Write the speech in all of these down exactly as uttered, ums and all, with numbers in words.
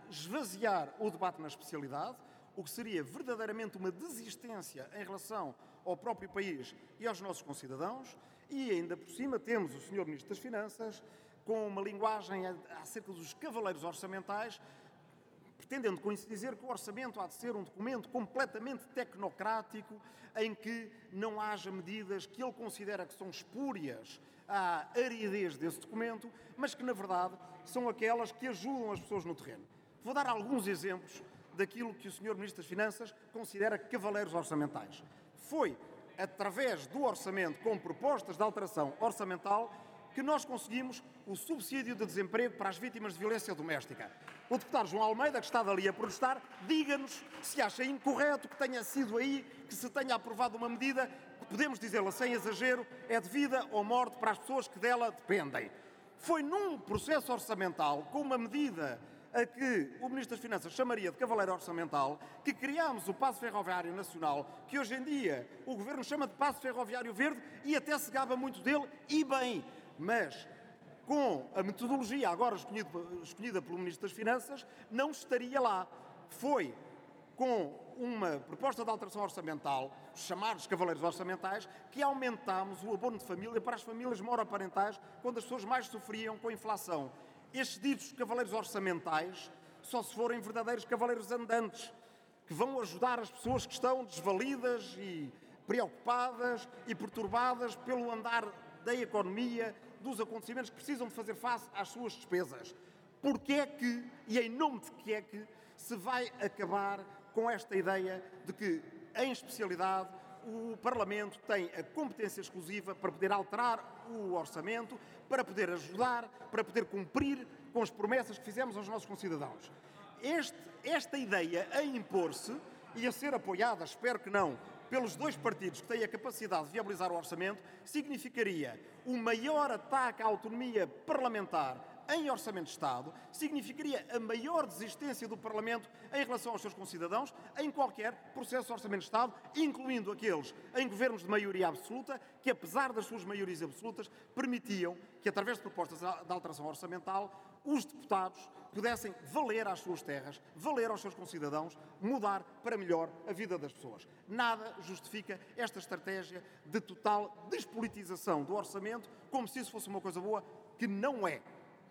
esvaziar o debate na especialidade, o que seria verdadeiramente uma desistência em relação ao próprio país e aos nossos concidadãos, e ainda por cima temos o senhor Ministro das Finanças com uma linguagem acerca dos cavaleiros orçamentais, pretendendo com isso dizer que o orçamento há de ser um documento completamente tecnocrático, em que não haja medidas que ele considera que são espúrias à aridez desse documento, mas que, na verdade, são aquelas que ajudam as pessoas no terreno. Vou dar alguns exemplos daquilo que o senhor Ministro das Finanças considera cavaleiros orçamentais. Foi através do orçamento, com propostas de alteração orçamental, que nós conseguimos o subsídio de desemprego para as vítimas de violência doméstica. O deputado João Almeida, que está dali a protestar, diga-nos se acha incorreto que tenha sido aí, que se tenha aprovado uma medida que, podemos dizê-la sem exagero, é de vida ou morte para as pessoas que dela dependem. Foi num processo orçamental, com uma medida a que o Ministro das Finanças chamaria de cavaleiro orçamental, que criámos o Passo Ferroviário Nacional, que hoje em dia o Governo chama de Passo Ferroviário Verde e até se gaba muito dele, e bem, mas com a metodologia agora escolhida pelo Ministro das Finanças, não estaria lá. Foi com uma proposta de alteração orçamental, os chamados cavaleiros orçamentais, que aumentámos o abono de família para as famílias monoparentais, quando as pessoas mais sofriam com a inflação. Estes ditos cavaleiros orçamentais só se forem verdadeiros cavaleiros andantes, que vão ajudar as pessoas que estão desvalidas e preocupadas e perturbadas pelo andar da economia, dos acontecimentos, que precisam de fazer face às suas despesas. Porquê é que, e em nome de que é que, se vai acabar com esta ideia de que, em especialidade, o Parlamento tem a competência exclusiva para poder alterar o orçamento, para poder ajudar, para poder cumprir com as promessas que fizemos aos nossos concidadãos? Este, esta ideia a impor-se e a ser apoiada, espero que não, pelos dois partidos que têm a capacidade de viabilizar o orçamento, significaria o maior ataque à autonomia parlamentar em Orçamento de Estado, significaria a maior desistência do Parlamento em relação aos seus concidadãos em qualquer processo de Orçamento de Estado, incluindo aqueles em governos de maioria absoluta, que apesar das suas maiorias absolutas, permitiam que, através de propostas de alteração orçamental, os deputados pudessem valer às suas terras, valer aos seus concidadãos, mudar para melhor a vida das pessoas. Nada justifica esta estratégia de total despolitização do orçamento, como se isso fosse uma coisa boa, que não é.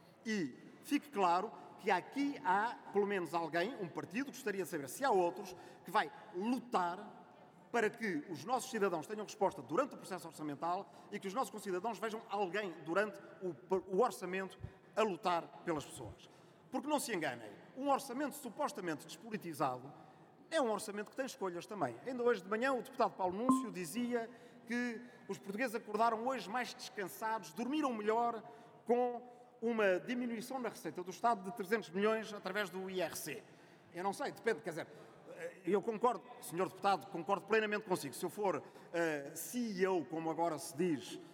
E fique claro que aqui há, pelo menos alguém, um partido, gostaria de saber se há outros, que vai lutar para que os nossos cidadãos tenham resposta durante o processo orçamental e que os nossos concidadãos vejam alguém durante o, o orçamento a lutar pelas pessoas. Porque não se enganem, um orçamento supostamente despolitizado é um orçamento que tem escolhas também. Ainda hoje de manhã o deputado Paulo Núncio dizia que os portugueses acordaram hoje mais descansados, dormiram melhor com uma diminuição na receita do Estado de trezentos milhões através do I R C. Eu não sei, depende, quer dizer, eu concordo, senhor deputado, concordo plenamente consigo. Se eu for uh, C E O, como agora se diz, uh,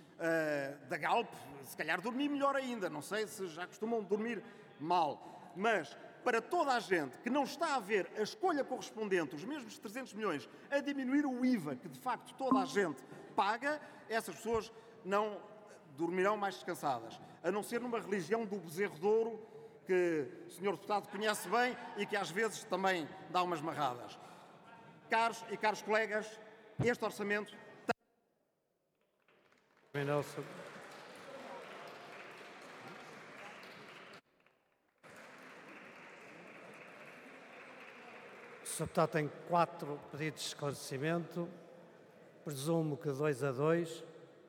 da Galp, se calhar dormi melhor ainda. Não sei se já costumam dormir mal. Mas para toda a gente que não está a ver a escolha correspondente, os mesmos trezentos milhões, a diminuir o I V A, que de facto toda a gente paga, essas pessoas não dormirão mais descansadas, a não ser numa religião do bezerro de ouro, que o senhor deputado conhece bem e que às vezes também dá umas marradas. Caros e caros colegas, este orçamento tem... O senhor deputado tem quatro pedidos de esclarecimento, presumo que dois a dois.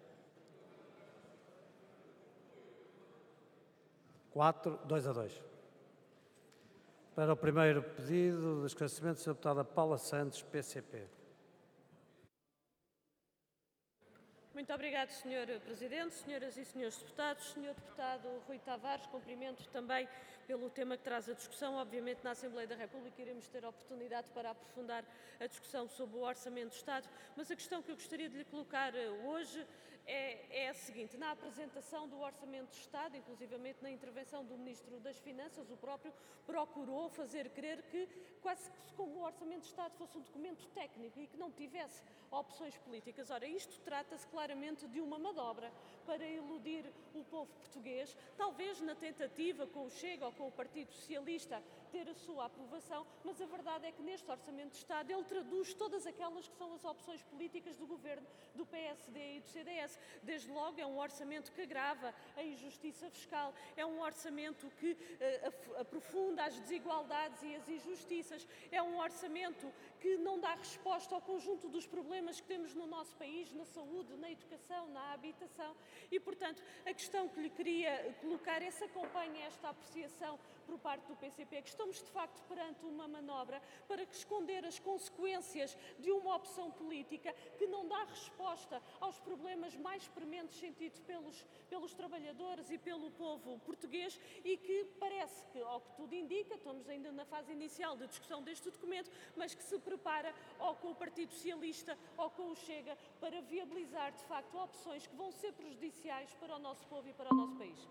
Quatro, dois a dois. Para o primeiro pedido de esclarecimento, senhora deputada Paula Santos, P C P. Muito obrigado, senhor Presidente, senhoras e senhores deputados. senhor Deputado Rui Tavares, cumprimento também pelo tema que traz a discussão. Obviamente, na Assembleia da República iremos ter a oportunidade para aprofundar a discussão sobre o Orçamento do Estado, mas a questão que eu gostaria de lhe colocar hoje é, é a seguinte. Na apresentação do Orçamento do Estado, inclusivamente na intervenção do Ministro das Finanças, o próprio procurou fazer crer que quase como o Orçamento do Estado fosse um documento técnico e que não tivesse opções políticas. Ora, isto trata-se claramente de uma manobra para iludir o povo português, talvez na tentativa com o Chega ou com o Partido Socialista ter a sua aprovação, mas a verdade é que neste Orçamento de Estado ele traduz todas aquelas que são as opções políticas do Governo, do P S D e do C D S. Desde logo é um orçamento que agrava a injustiça fiscal, é um orçamento que uh, aprofunda as desigualdades e as injustiças, é um orçamento que não dá resposta ao conjunto dos problemas que temos no nosso país, na saúde, na educação, na habitação e, portanto, a questão que lhe queria colocar é se acompanha esta apreciação por parte do P C P, que estamos de facto perante uma manobra para esconder as consequências de uma opção política que não dá resposta aos problemas mais prementes sentidos pelos, pelos trabalhadores e pelo povo português e que parece que, ao que tudo indica, estamos ainda na fase inicial de discussão deste documento, mas que se prepara ou com o Partido Socialista ou com o Chega para viabilizar de facto opções que vão ser prejudiciais para o nosso povo e para o nosso país.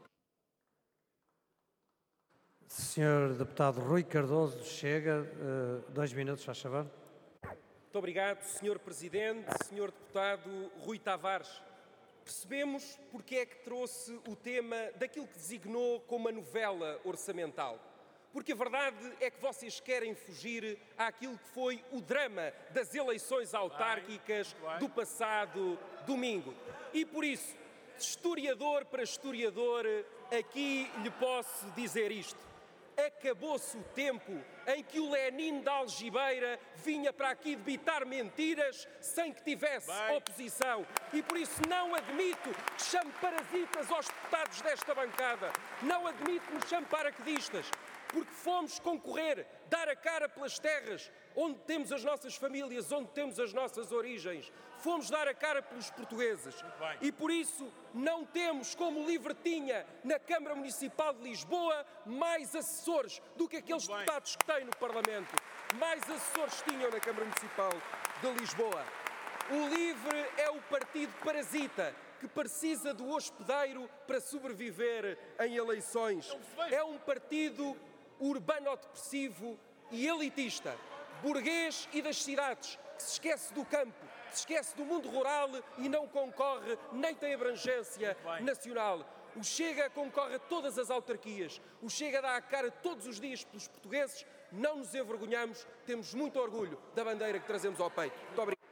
senhor Deputado Rui Cardoso, Chega, dois minutos, faz favor. Muito obrigado, senhor Presidente, senhor Deputado Rui Tavares. Percebemos porque é que trouxe o tema daquilo que designou como a novela orçamental. Porque a verdade é que vocês querem fugir àquilo que foi o drama das eleições autárquicas do passado domingo. E por isso, de historiador para historiador, aqui lhe posso dizer isto. Acabou-se o tempo em que o Lenin da Algibeira vinha para aqui debitar mentiras sem que tivesse Bem. oposição. E por isso não admito que chame parasitas aos deputados desta bancada. Não admito que me chame paraquedistas. Porque fomos concorrer, dar a cara pelas terras onde temos as nossas famílias, onde temos as nossas origens. Fomos dar a cara pelos portugueses. E por isso não temos, como LIVRE tinha na Câmara Municipal de Lisboa, mais assessores do que aqueles deputados que têm no Parlamento. Mais assessores tinham na Câmara Municipal de Lisboa. O LIVRE é o partido parasita que precisa do hospedeiro para sobreviver em eleições. É um partido urbano-depressivo e elitista, burguês e das cidades, que se esquece do campo, que se esquece do mundo rural e não concorre, nem tem abrangência nacional. O Chega concorre a todas as autarquias, o Chega dá a cara todos os dias pelos portugueses, não nos envergonhamos, temos muito orgulho da bandeira que trazemos ao peito. Muito obrigado.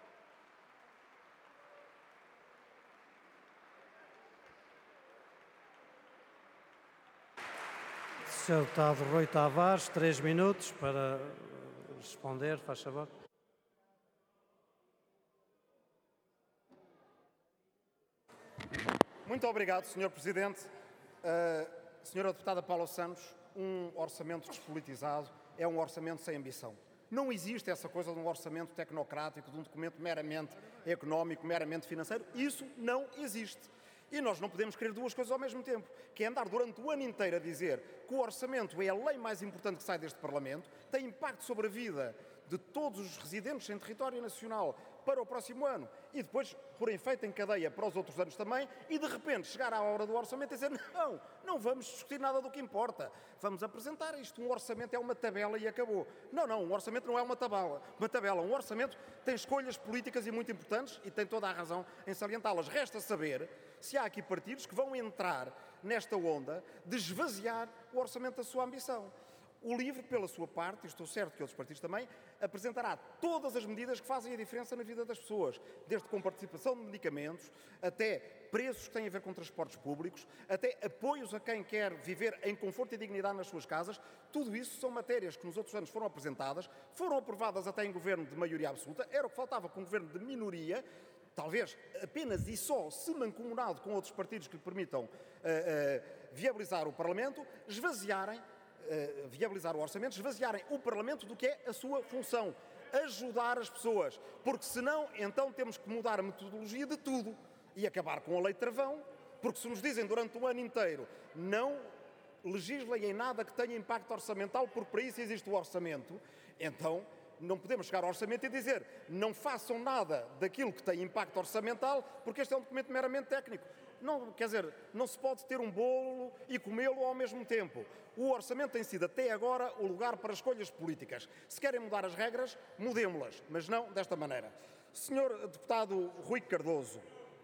senhor Deputado Rui Tavares, três minutos para responder, faz favor. Muito obrigado, senhor Presidente. Uh, senhora Deputada Paula Santos, um orçamento despolitizado é um orçamento sem ambição. Não existe essa coisa de um orçamento tecnocrático, de um documento meramente económico, meramente financeiro. Isso não existe. E nós não podemos querer duas coisas ao mesmo tempo, que é andar durante o ano inteiro a dizer que o orçamento é a lei mais importante que sai deste Parlamento, tem impacto sobre a vida de todos os residentes em território nacional para o próximo ano e depois por efeito em cadeia para os outros anos também e de repente chegar à hora do orçamento e dizer não, não vamos discutir nada do que importa, vamos apresentar isto, um orçamento é uma tabela e acabou. Não, não, um orçamento não é uma tabela, uma tabela, um orçamento tem escolhas políticas e muito importantes e tem toda a razão em salientá-las. Resta saber se há aqui partidos que vão entrar nesta onda de esvaziar o orçamento da sua ambição. O LIVRE, pela sua parte, e estou certo que outros partidos também, apresentará todas as medidas que fazem a diferença na vida das pessoas, desde com participação de medicamentos, até preços que têm a ver com transportes públicos, até apoios a quem quer viver em conforto e dignidade nas suas casas. Tudo isso são matérias que nos outros anos foram apresentadas, foram aprovadas até em governo de maioria absoluta, era o que faltava com um governo de minoria, talvez apenas e só se mancomunado com outros partidos que lhe permitam uh, uh, viabilizar o Parlamento, esvaziarem Uh, viabilizar o orçamento, esvaziarem o Parlamento do que é a sua função, ajudar as pessoas, porque senão então temos que mudar a metodologia de tudo e acabar com a lei travão, porque se nos dizem durante o ano inteiro não legislem em nada que tenha impacto orçamental, porque para isso existe o orçamento, então não podemos chegar ao orçamento e dizer não façam nada daquilo que tem impacto orçamental, porque este é um documento meramente técnico. Não, quer dizer, não se pode ter um bolo e comê-lo ao mesmo tempo. O orçamento tem sido até agora o lugar para escolhas políticas. Se querem mudar as regras, mudemo-las, mas não desta maneira. senhor Deputado Rui Cardoso,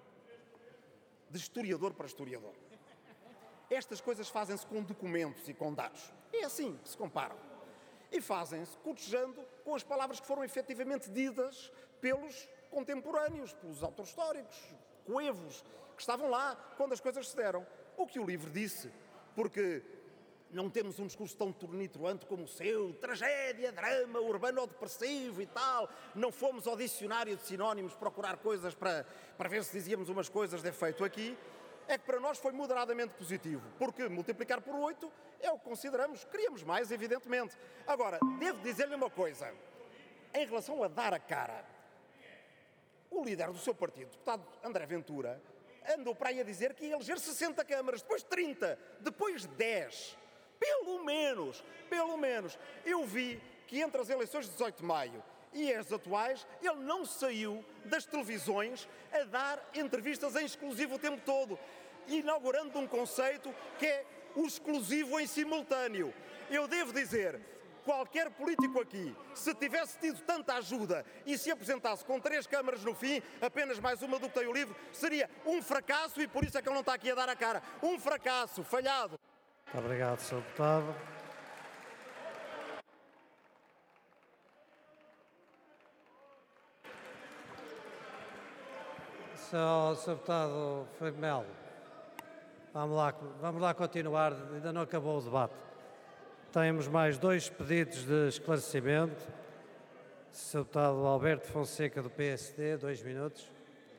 de historiador para historiador, estas coisas fazem-se com documentos e com dados. É assim que se comparam. E fazem-se cotejando com as palavras que foram efetivamente ditas pelos contemporâneos, pelos autores históricos, coevos, que estavam lá quando as coisas se deram. O que o livro disse, porque não temos um discurso tão tornitroante como o seu, tragédia, drama, urbano ou depressivo e tal, não fomos ao dicionário de sinónimos procurar coisas para, para ver se dizíamos umas coisas de efeito aqui, é que para nós foi moderadamente positivo, porque multiplicar por oito é o que consideramos, queríamos mais, evidentemente. Agora, devo dizer-lhe uma coisa, em relação a dar a cara, o líder do seu partido, o deputado André Ventura, andou para aí a dizer que ia eleger sessenta câmaras, depois trinta, depois dez. Pelo menos, pelo menos. Eu vi que entre as eleições de dezoito de maio e as atuais, ele não saiu das televisões a dar entrevistas em exclusivo o tempo todo, inaugurando um conceito que é o exclusivo em simultâneo. Eu devo dizer, qualquer político aqui, se tivesse tido tanta ajuda e se apresentasse com três câmaras no fim, apenas mais uma do que tem o livro, seria um fracasso e por isso é que ele não está aqui a dar a cara. Um fracasso, falhado. Muito obrigado, senhor Deputado. senhor Deputado Filipe Melo, vamos lá, vamos lá continuar, ainda não acabou o debate. Temos mais dois pedidos de esclarecimento. senhor Deputado Alberto Fonseca, do P S D, dois minutos.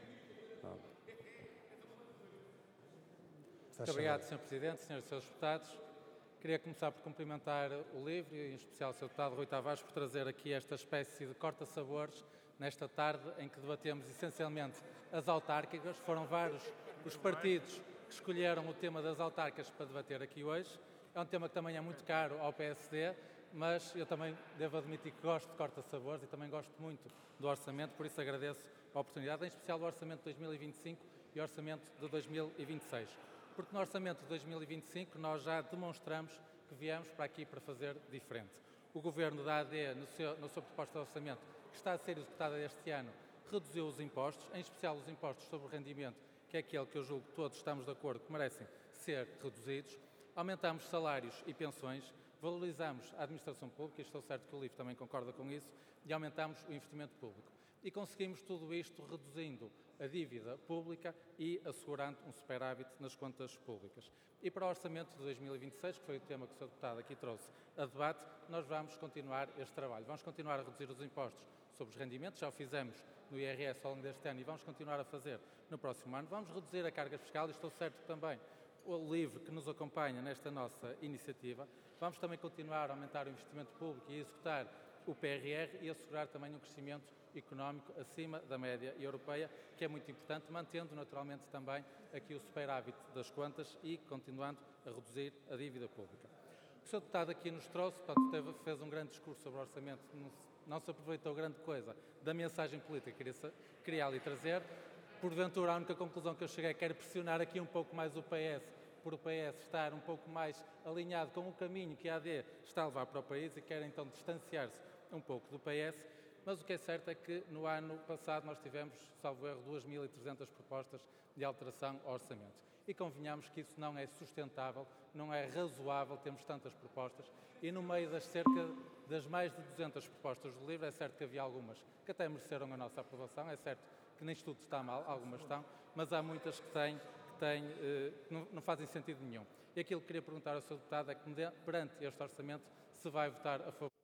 Muito obrigado, senhor Presidente, senhores e senhores deputados. Queria começar por cumprimentar o LIVRE e, em especial, o senhor Deputado Rui Tavares, por trazer aqui esta espécie de corta-sabores nesta tarde em que debatemos essencialmente as autárquicas. Foram vários os partidos que escolheram o tema das autárquicas para debater aqui hoje. É um tema que também é muito caro ao P S D, mas eu também devo admitir que gosto de corta-sabores e também gosto muito do orçamento, por isso agradeço a oportunidade, em especial do orçamento de dois mil e vinte e cinco e orçamento de dois mil e vinte e seis. Porque no orçamento de dois mil e vinte e cinco nós já demonstramos que viemos para aqui para fazer diferente. O Governo da A D, no seu, na sua proposta de orçamento, que está a ser executada este ano, reduziu os impostos, em especial os impostos sobre o rendimento, que é aquele que eu julgo que todos estamos de acordo que merecem ser reduzidos. Aumentamos salários e pensões, valorizamos a administração pública, e estou certo que o LIVRE também concorda com isso, e aumentamos o investimento público. E conseguimos tudo isto reduzindo a dívida pública e assegurando um superávit nas contas públicas. E para o orçamento de dois mil e vinte e seis, que foi o tema que o senhor Deputado aqui trouxe a debate, nós vamos continuar este trabalho. Vamos continuar a reduzir os impostos sobre os rendimentos, já o fizemos no I R S ao longo deste ano e vamos continuar a fazer no próximo ano. Vamos reduzir a carga fiscal e estou certo que também o LIVRE que nos acompanha nesta nossa iniciativa. Vamos também continuar a aumentar o investimento público e executar o P R R e assegurar também um crescimento económico acima da média europeia, que é muito importante, mantendo naturalmente também aqui o superávit das contas e continuando a reduzir a dívida pública. O senhor Deputado aqui nos trouxe, portanto, teve, fez um grande discurso sobre o orçamento, não, não se aproveitou grande coisa da mensagem política que queria, queria ali trazer. Porventura, a única conclusão que eu cheguei é que quero pressionar aqui um pouco mais o P S, por o P S estar um pouco mais alinhado com o caminho que a A D está a levar para o país e quer então distanciar-se um pouco do P S. Mas o que é certo é que no ano passado nós tivemos, salvo erro, duas mil e trezentas propostas de alteração ao orçamento. E convenhamos que isso não é sustentável, não é razoável termos tantas propostas. E no meio das cerca das mais de duzentas propostas do LIVRE, é certo que havia algumas que até mereceram a nossa aprovação, é certo que nem tudo está mal, algumas estão, mas há muitas que têm, que, têm, eh, que não, não fazem sentido nenhum. E aquilo que queria perguntar ao senhor Deputado é que perante este orçamento se vai votar a favor.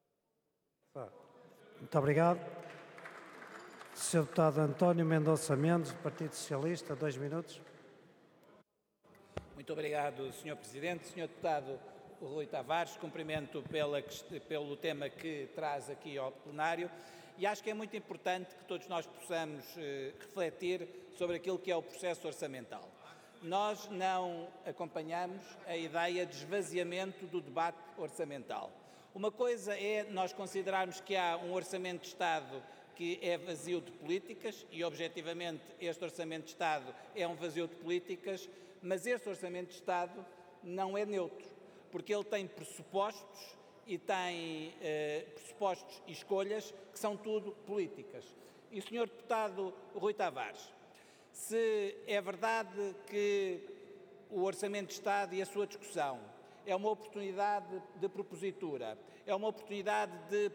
Muito obrigado. senhor Deputado António Mendonça Mendes, do Partido Socialista, dois minutos. Muito obrigado, senhor Presidente. senhor Deputado Rui Tavares, cumprimento pela, pelo tema que traz aqui ao plenário e acho que é muito importante que todos nós possamos eh, refletir sobre aquilo que é o processo orçamental. Nós não acompanhamos a ideia de esvaziamento do debate orçamental. Uma coisa é nós considerarmos que há um orçamento de Estado que é vazio de políticas e, objetivamente, este orçamento de Estado é um vazio de políticas, mas este orçamento de Estado não é neutro, porque ele tem pressupostos e tem eh, pressupostos e escolhas que são tudo políticas. E, senhor Deputado Rui Tavares, se é verdade que o orçamento de Estado e a sua discussão é uma oportunidade de propositura, é uma oportunidade de